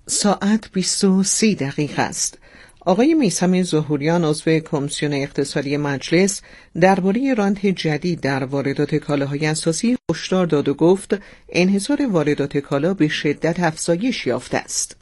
ساعت 20:30 است. آقای میثم ظهوریان عضو کمیسیون اقتصادی مجلس درباره رانت جدید در واردات کالاهای اساسی هشدار داد و گفت انحصار واردات کالا به شدت افزایش یافته است.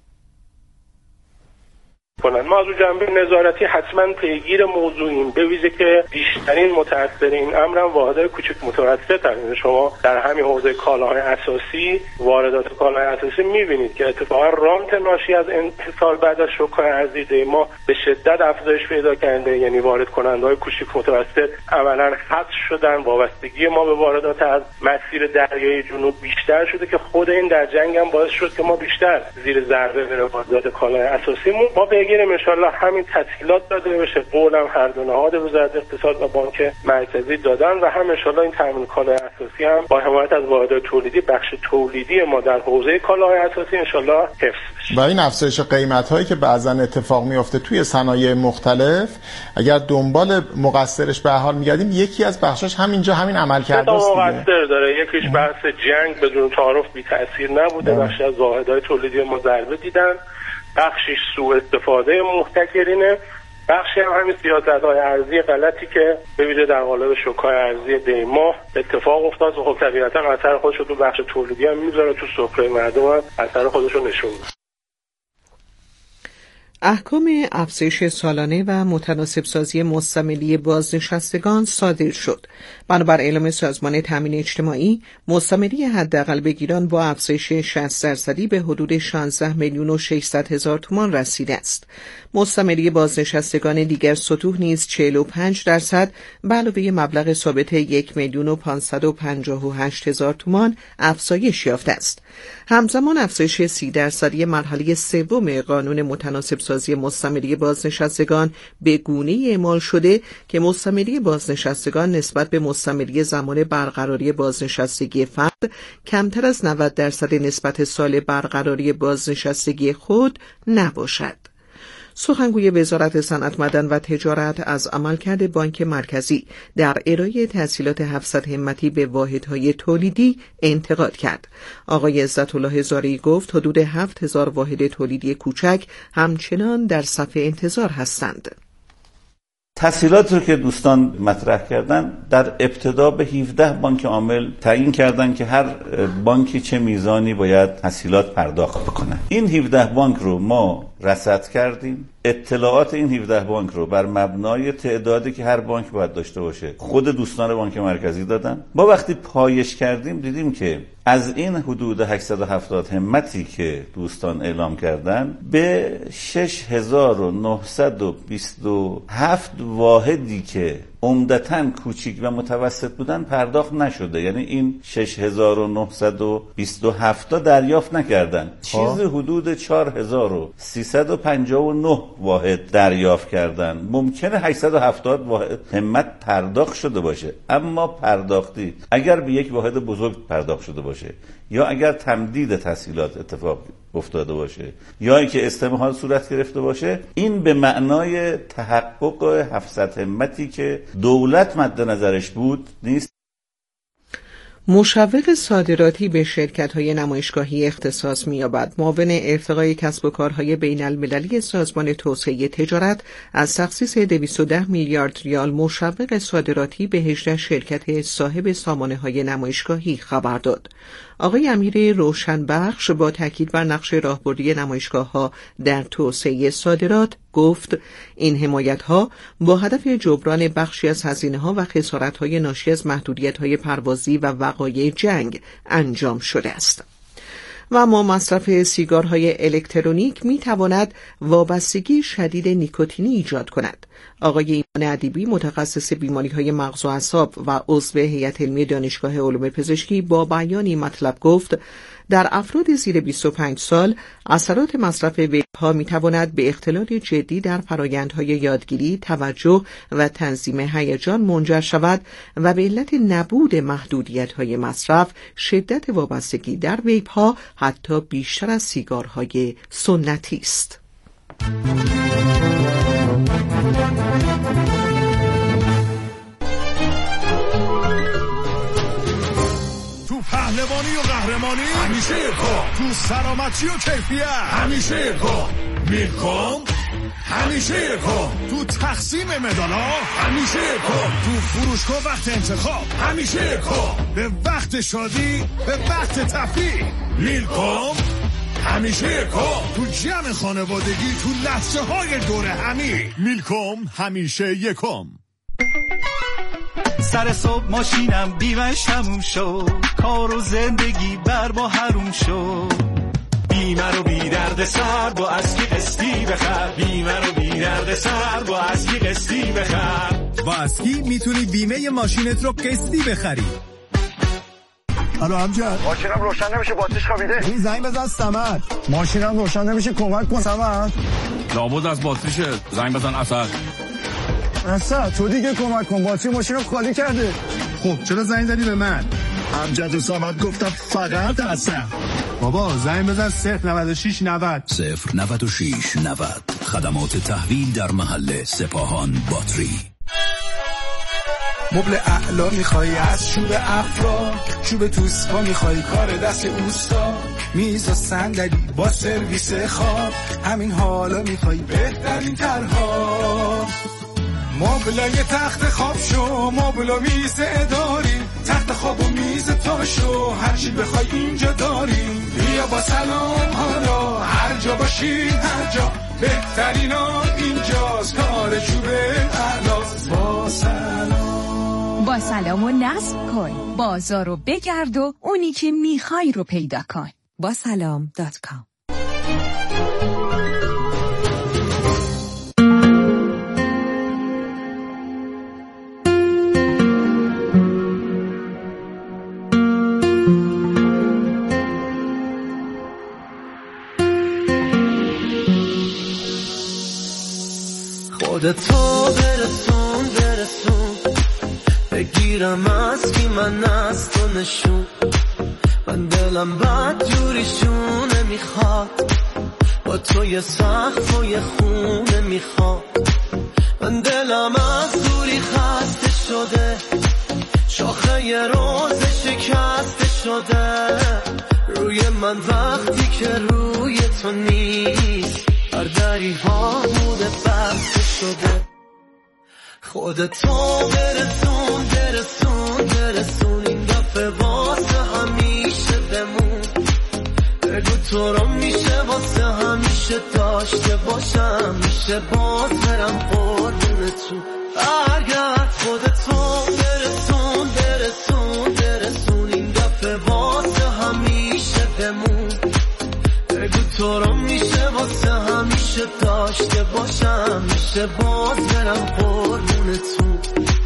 ما از جنبه نظارتی حتما پیگیر موضوعیم، به ویژه که بیشترین متأثر این امر واحدهای کوچک متوسط هستند. شما در همین حوزه کالاهای اساسی، واردات کالاهای اساسی می‌بینید که اتفاقا رانت ناشی از انحصار بعد از شوک‌های ارزی ما به شدت افزایش پیدا کرده. یعنی وارد کننده‌های کوچک متوسط عملاً حذف شدن، وابستگی ما به واردات از مسیر دریای جنوب بیشتر شده که خود این در جنگ هم باعث شد که ما بیشتر زیر ضربه بریم واردات کالاهای اساسیمون. ما بگیریم انشالله همین تسهیلات داده بشه. قولم هر دو نهاد وزارت اقتصاد و بانک مرکزی دادن و هم انشالله این تامین کالای اساسی هم با حمایت از واحدهای تولیدی، بخش تولیدی ما در حوزه کالاهای اساسی انشالله حفظ بشه. و این افزایش قیمت‌هایی که بعضا اتفاق میفته توی صنایع مختلف، اگر دنبال مقصرش به حال میگردیم، یکی از بخشاش همینجا همین عملکرد است دیگه. مقصر داره. یکیش بحث جنگ بدون تعارف بی تاثیر نبوده. بخش از واحدهای تولیدی ما ضربه دیدن، بخشش سوء استفاده محتکرینه، بخشی هم همین سیاست‌های ارزی غلطی که به ویژه در قالب شوک‌های ارزی دی‌ماه اتفاق افتاد و خب طبیعتاً اثر خودش رو تو بخش تولیدی هم میذاره، تو سفره مردم هم اثر خودش رو نشون میده. احکام افزایش سالانه و متناسب سازی مستملی بازنشستگان صادر شد. بنابر اعلام سازمان تامین اجتماعی، مستملی حداقل بگیران با افزایش 60% به حدود 16,600,000 تومان رسیده است. مستملی بازنشستگان دیگر سطوح نیز 45% به علاوه مبلغ ثابت 1,558,000 تومان افزایش یافته است. همزمان افزایش 30% مرحله سوم قانون متناسب سازی مستملی بازنشستگان به گونه‌ای اعمال شده که مستملی بازنشستگان نسبت به مستملی زمان برقراری بازنشستگی فرد کمتر از 90% نسبت سال برقراری بازنشستگی خود نباشد. سخنگوی وزارت صنعت، معدن و تجارت از عملکرد بانک مرکزی در ارائه تسهیلات 700 همتی به واحدهای تولیدی انتقاد کرد. آقای عزت‌الله زارعی گفت حدود 7,000 واحد تولیدی کوچک همچنان در صف انتظار هستند. تسهیلات رو که دوستان مطرح کردن، در ابتدا به 17 بانک عامل تعیین کردن که هر بانکی چه میزانی باید تسهیلات پرداخت بکنه. این 17 بانک رو ما رصد کردیم. اطلاعات این 17 بانک رو بر مبنای تعدادی که هر بانک باید داشته باشه خود دوستان بانک مرکزی دادن. ما وقتی پایش کردیم دیدیم که از این حدود 870 همتی که دوستان اعلام کردن به 6,927 واحدی که عمدتاً کوچیک و متوسط بودن پرداخت نشده. یعنی این 6,927 تا دریافت نکردن. چیز حدود 4,359 واحد دریافت کردن. ممکنه 870 واحد همت پرداخت شده باشه، اما پرداختی اگر به یک واحد بزرگ پرداخت شده باشه یا اگر تمدید تسهیلات اتفاق افتاده باشه یا اینکه استمهال صورت گرفته باشه، این به معنای تحقق 700 همتی که دولت مد نظرش بود نیست. مشوق صادراتی به شرکت‌های نمایشگاهی اختصاص می‌یابد. معاون ارتقای کسب و کارهای بین‌المللی سازمان توسعه تجارت از تخصیص 210 میلیارد ریال مشوق صادراتی به 18 شرکت صاحب سامانه‌های نمایشگاهی خبر داد. آقای امیر روشنبخش با تاکید بر نقش راهبردی نمایشگاه‌ها در توسعه صادرات گفت این حمایت‌ها با هدف جبران بخشی از هزینه‌ها و خسارت‌های ناشی از محدودیت‌های پروازی و وقایع جنگ انجام شده است. و اما مصرف سیگارهای الکترونیک می‌تواند وابستگی شدید نیکوتینی ایجاد کند. آقای ایمان ادیبی، متخصص بیماری‌های مغز و اعصاب و عضو هیئت علمی دانشگاه علوم پزشکی، با بیانی مطلب گفت در افراد زیر 25 سال اثرات مصرف ویپ‌ها می‌تواند به اختلال جدی در فرآیندهای یادگیری، توجه و تنظیم هیجان منجر شود و به علت نبود محدودیت‌های مصرف شدت وابستگی در ویپ‌ها حتی بیشتر از سیگارهای سنتی است. پهلوانی و قهرمانی همیشه یکم، تو سلامتی و کیفیت همیشه یکم، میلکوم همیشه یکم، تو تقسیم مدالا همیشه یکم، تو فروشگاه وقت انتخاب همیشه یکم، به وقت شادی به وقت تفریح میلکوم همیشه یکم، تو جمع خانوادگی تو لحظه های دور همی میلکوم همیشه یکم. سر صبح ماشینم بیمش تموم شد، کار و زندگی بر با حروم شد، بیمه رو بی درد سر با اسکی قسطی بخر، بیمه رو بی درد سر با اسکی قسطی بخر. با اسکی میتونی بیمه ماشینت رو قسطی بخری. الو امجد، ماشینم روشن نمیشه، باتریش خوابیده. این زنگ بزن صمد. ماشینم روشن نمیشه، کمک کن صمد. لابد از باتریشه، زنگ بزن اسد. اسد تو دیگه کمک کن، باتری ماشینم خالی کرده. خب چرا زنگ زدی به من؟ امجد و صمد گفتم فقط اسد. بابا زنگ بزن 096 90 096 90. خدمات تحویل در محل سپاهان باتری. مبل اعلا میخوای از چوب افرا، چوب توسپا میخوای کار دست اوستا، میز و صندلی با سرویس خواب، همین حالا میخوای بهترین طرها. مبلای تخت خواب شو، مبل و میز اداری، تخت خواب و میز تاشو، هر چی بخوای اینجا داریم. بیا با سلام حالا هر جا باشی هر جا، بهترین اینجاست، کار چوب اعلاست. با سلام، با سلام و نصب کن، بازار رو بگرد و اونی که میخوای رو پیدا کن. با سلام.com. خودتو برسون بگیرم از کی من از تو نشون، من دلم بد جوریشونه میخواد، با تو یه سقف و یه خونه میخواد، من دلم از دوری خسته شده، شاخه یه روز شکسته شده، روی من وقتی که روی تو نیست، هر دری ها بوده بسته شده. خودتو برسون این دفعه واسه همیشه بمون، بگو تو رو میشه واسه همیشه داشته باشم، میشه باز برم قربونتون. برگرد خودتو برسون این دفعه واسه همیشه بمون، بگو تو رو میشه واسه همیشه داشته باشم، میشه باز برم قربونتون.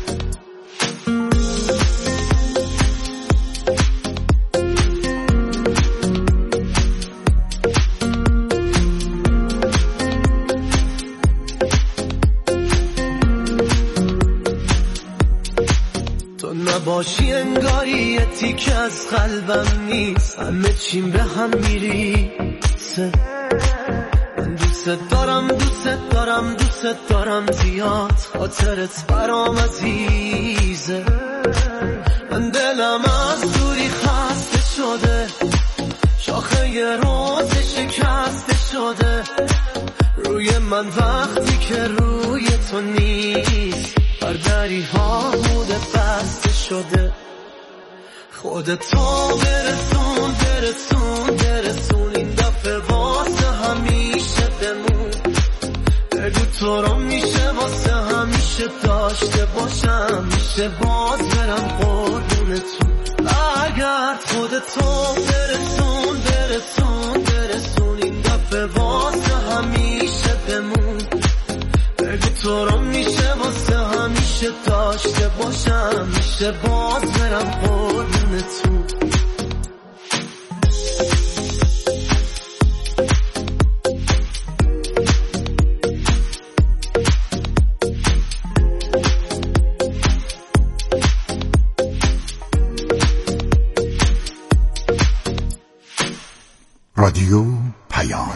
تو نباشی انگاری یه تیک از قلبم نیست، همه چیم به هم میریسه، من دوست دارم زیاد، خاطرت برام عزیزه، من دلم از دوری خسته شده، شاخه یه روز شکسته شده، روی من وقتی که روی تو نیست، هر دری ها بوده بسته شده. خودتو برسون این دفعه واسه همیشه بمون، بگو تو رو میشه واسه همیشه داشته باشم، میشه باز برم قربونتون. برگرد خودتو برسون این دفعه واسه همیشه بمون، بگو تو رو میشه واسه همیشه داشته باشم، میشه باز برم قربونتون. رادیو پیام.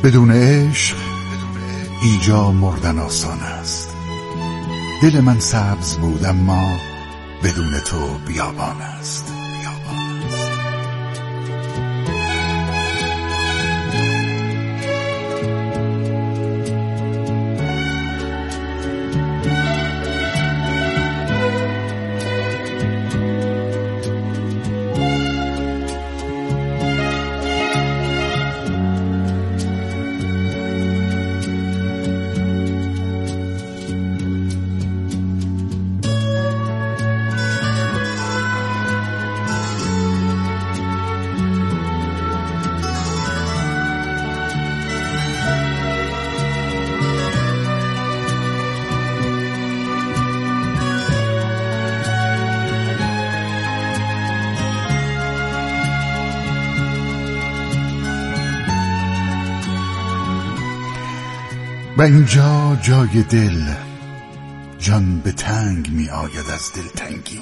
بدون عشق اینجا مردن آسان است. دل من سبز بود اما بدون تو بیابان است. و اینجا جای دل، جان به تنگ می آید از دلتنگی.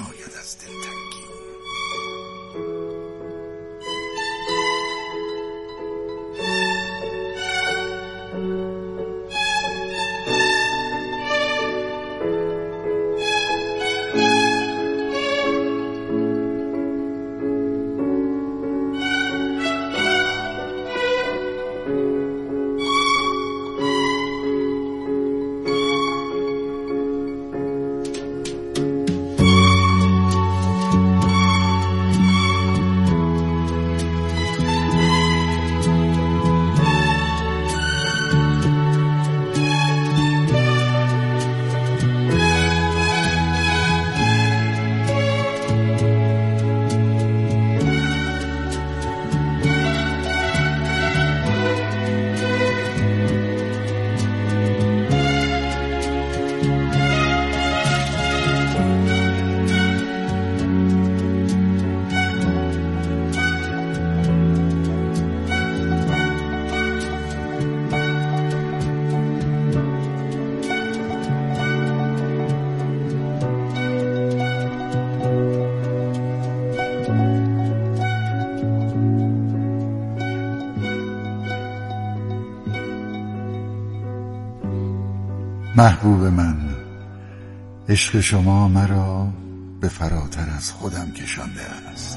محبوب من، عشق شما مرا به فراتر از خودم کشانده است.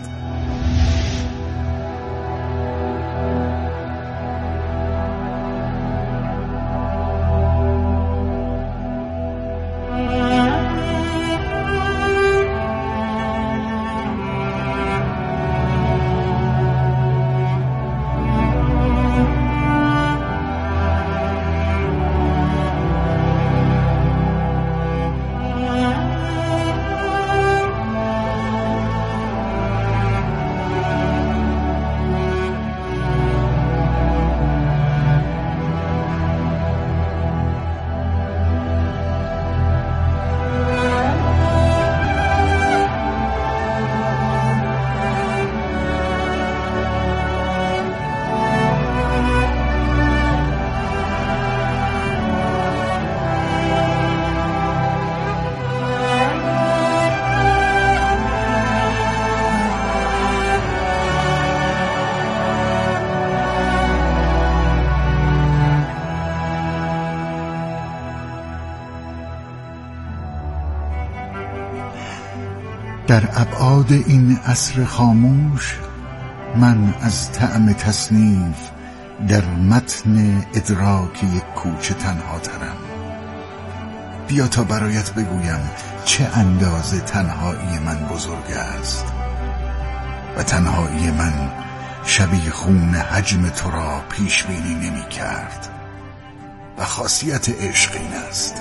در ابعاد این عصر خاموش من از طعم تصنیف در متن ادراک یک کوچه تنها ترم. بیا تا برایت بگویم چه اندازه تنهایی من بزرگ است و تنهایی من شبیه خون حجم تو را پیش بینی نمی کرد و خاصیت عشق این است.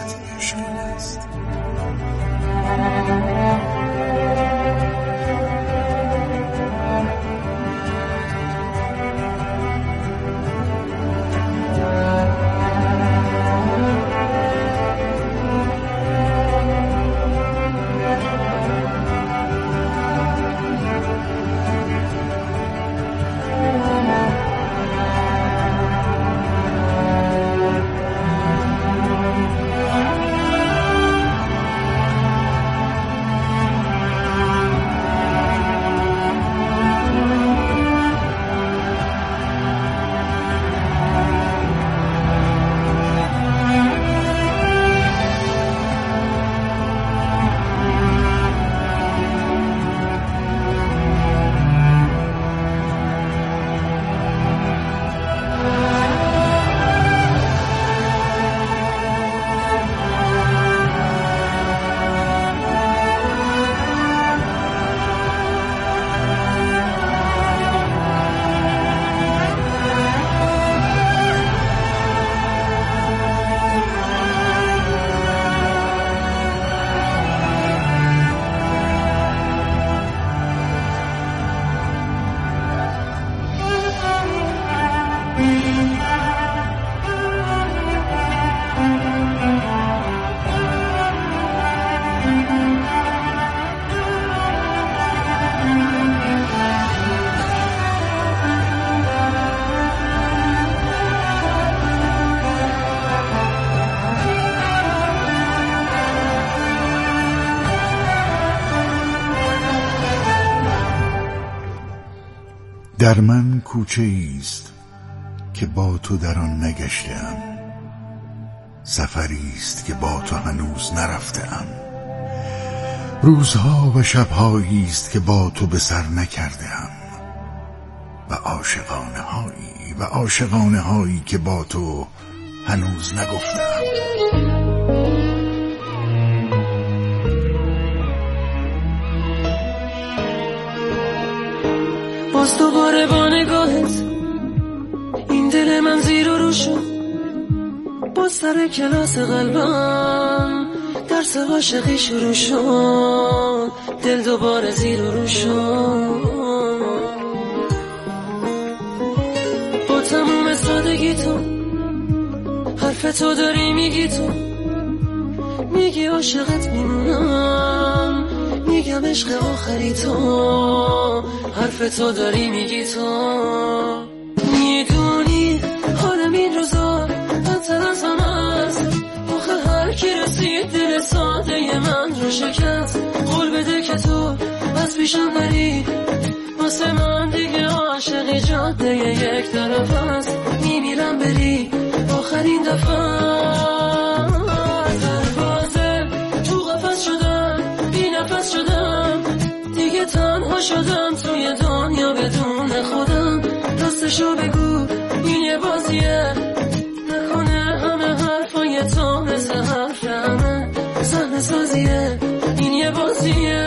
در من کوچه ایست که با تو در آن نگشتم، سفری است که با تو هنوز نرفتم، روزها و شبهایی است که با تو به سر نکردم، و عاشقانه هایی که با تو هنوز نگفتم. باز دوباره با نگاهت این دل من زیر و رو شد، باز سر کلاس قلبم درس عاشقی شروع شد، دل دوباره زیر و رو شد. با تموم سادگی تو حرف تو داری میگی، تو میگی عاشقت میمونم، میگم عشق آخری تو، حرف تو داری میگی، تو میدونی حالم این روزا بدتر از همه است، آخه هر کی رسید دل ساده من رو شکست. قول بده که تو از پیشم نری، واسه من دیگه عاشقی جاده یک طرف است، میمیرم بری آخرین دفعه. دروازه تو قفس شدم، بی نفس شدم، دیگه تنها شدم توی دنیا بدون خودم. راستشو بگو این یه بازیه، نکنه همه حرفای تو مثل حرف همه صحنه سازیه، این یه بازیه.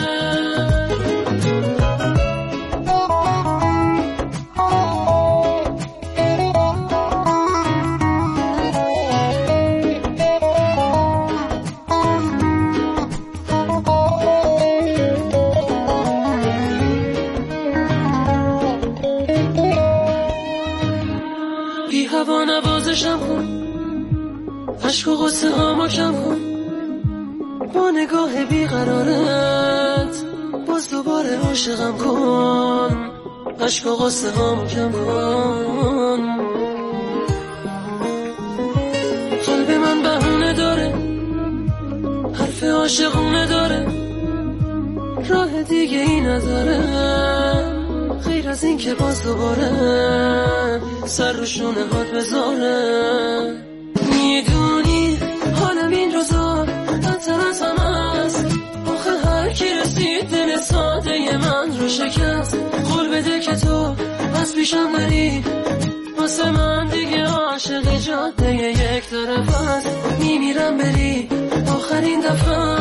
هوا نوازشم کن، عشق و غصه هامو کم کن، با نگاه بیقرارت باز دوباره عاشقم کن، عشق و غصه هامو کم کن. قلب من بهونه داره، حرف عاشقونه داره، راه دیگه ای نداره غیر از این که باز دوباره سر رو شونه هات بذاره. میدونی حالم این روزا بدتر از همه است، آخه هر کی رسید دل ساده من رو شکست. قول بده که تو از پیشم نری، واسه من دیگه عاشقی جاده یک طرف است، میمیرم بری آخرین دفعه.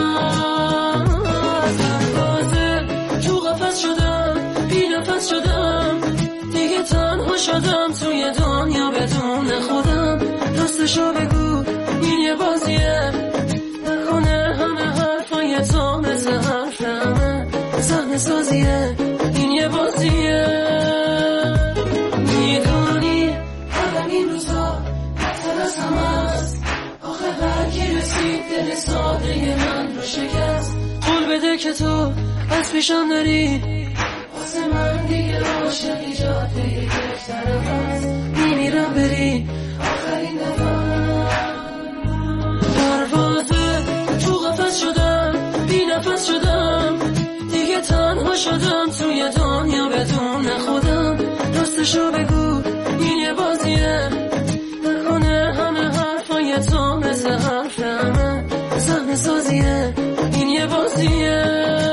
دروازه تو قفس شدم، بی نفس شدم، دیگه تنها شدم توی دنیا بدون خودم. راستشو بگو این یه بازیه، نکنه همه حرفای تو مثل حرف همه صحنه سازیه، این یه بازیه. میدونی همه این روزا بدتر از همه است، آخه هر کی رسید دل ساده من رو شکست. قول بده که تو از پیشم نری، واسه من دیگه عاشقی جاده یک طرف است، میمیرم بری آخرین دفعه. دروازه تو قفس شدم، بی نفس شدم، دیگه تنها شدم توی دنیا بدون خودم. راستشو بگو این یه بازیه، نکنه همه حرفای تو مثل حرف همه صحنه سازیه، این یه بازیه.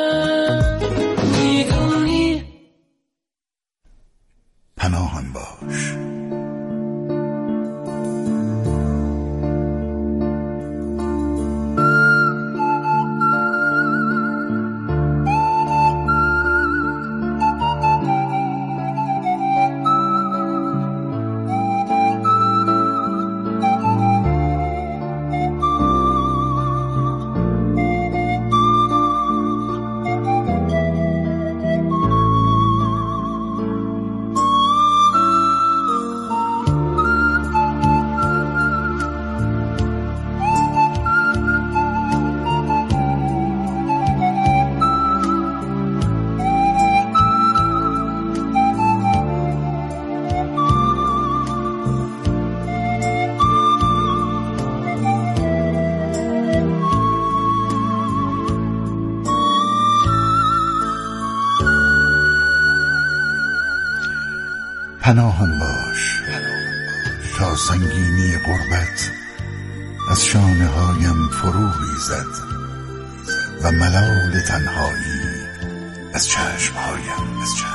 میدونی پناهم باش. پناهم باش تا سنگینی غربت از شانه هایم فرو ریزد و ملال تنهایی از چشم هایم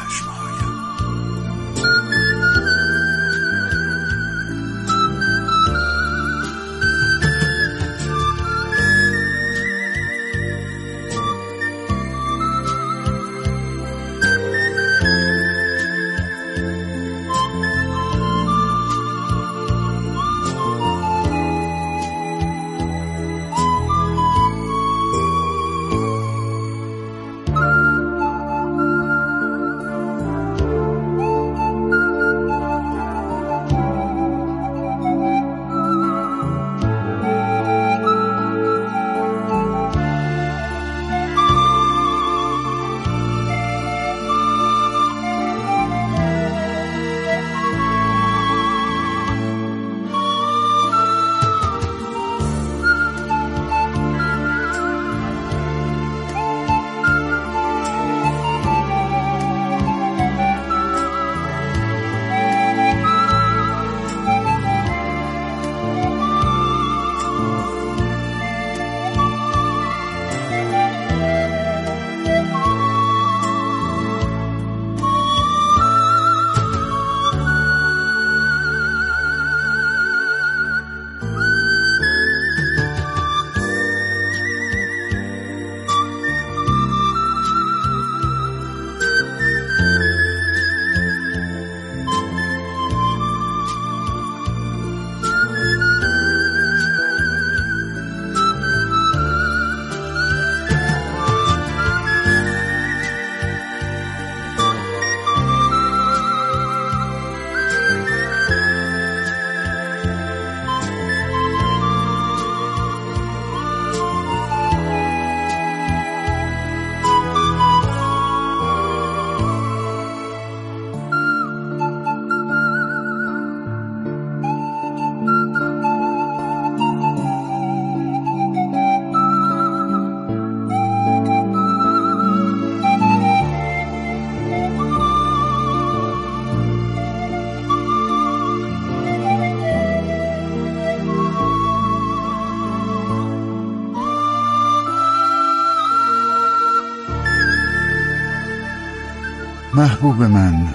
محبوب من،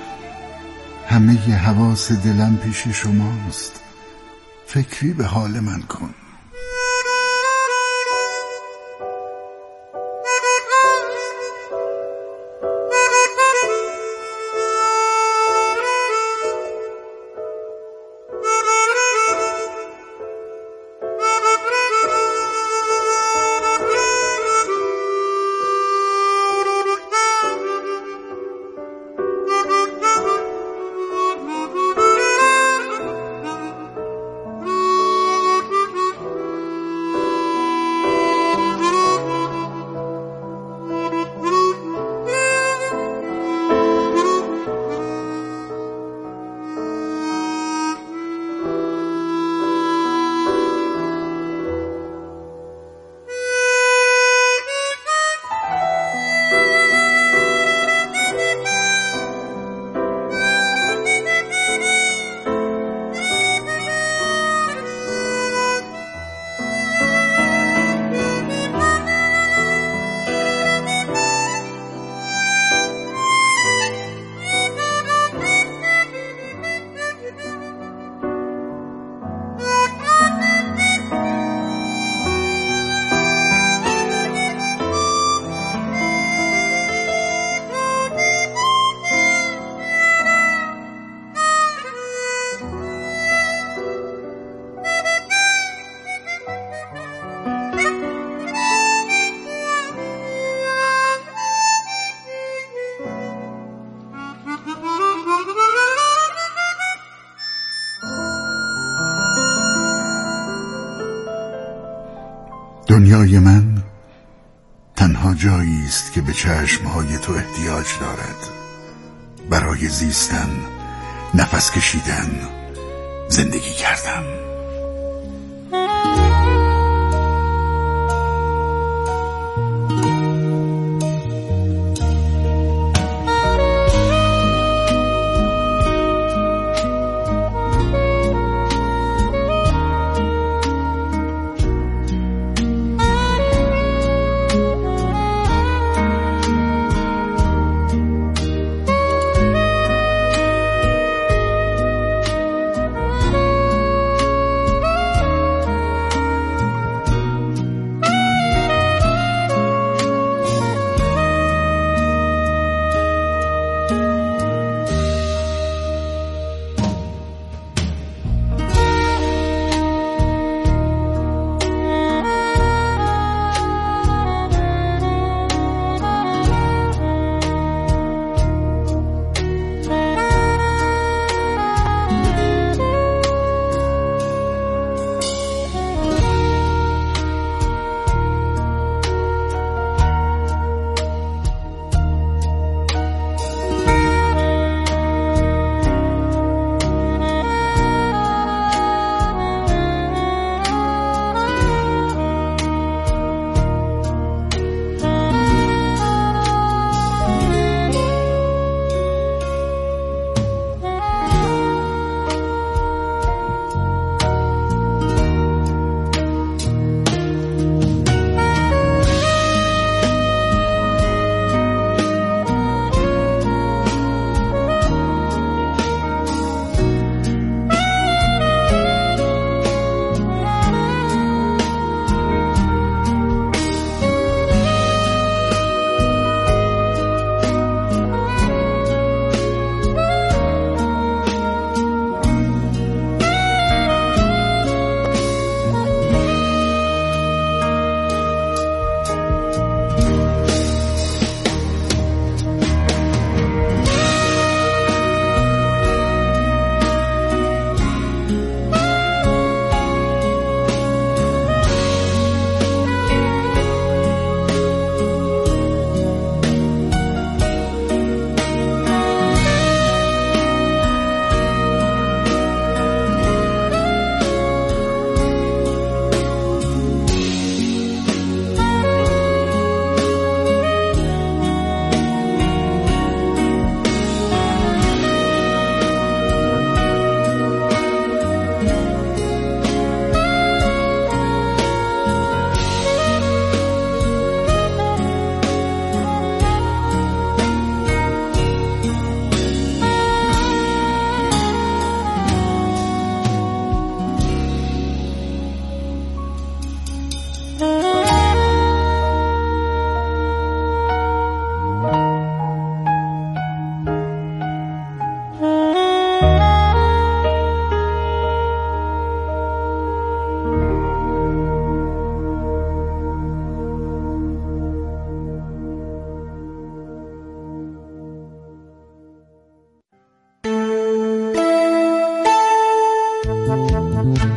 همه حواس دلم پیش شماست، فکری به حال من کن. دنیای من تنها جایی است که به چشمهای تو احتیاج دارد برای زیستن، نفس کشیدن، زندگی کردن.